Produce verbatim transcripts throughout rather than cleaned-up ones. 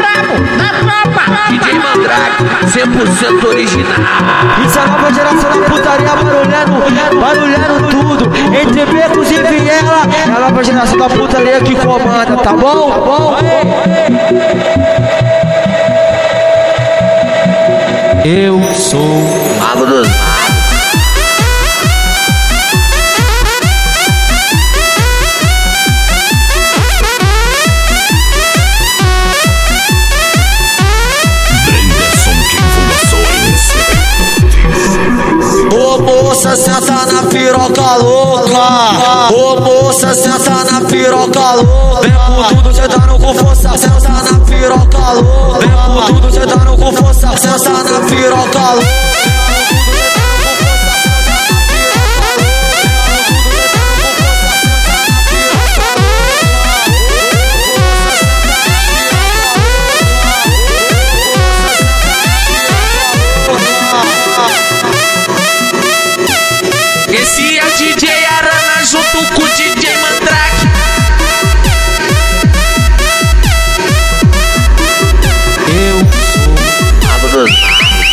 brabo da tropa. D J Mandrake, cem por cento original. Isso é a nova geração da putaria, barulhando, barulhando tudo. Entre becos e viela, é a nova geração da putaria que comanda, tá bom? Tá bom? Eu sou Mago dos Magos. Ô moça, senta na piroca louca. Ô moça, senta na piroca louca. Vem com tudo, sentando com força. Senta na piroca louca. Vem com tudo, sentando com força. Senta na piroca louca. Esse é o D J Arana junto com o D J Mandrake. Eu sou Mago dos Magos.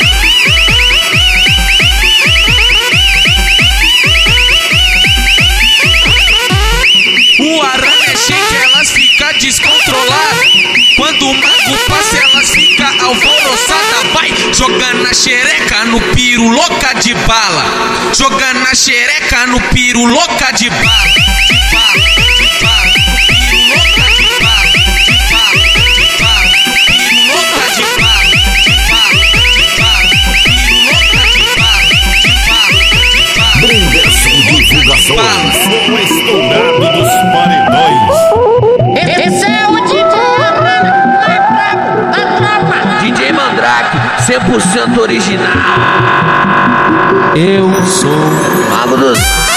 O Arana é shake, elas ficam descontroladas. Quando o mago passa, elas ficam alvoroçadas. Vai jogando a xereca no piro, louca de bala. Jogando a xereca no piro, louca de bala. De bala, de bala, no piro, louca de bala. De bala, de bala, no piro, louca de bala. De bala, de bala, no piro, louca de bala. De bala, de bala. Brinderson Divulgações, o estourado dos paredões. Esse é o D J Arana da tropa. D J Mandrake, cem por cento original. Eu sou Mago dos Magos.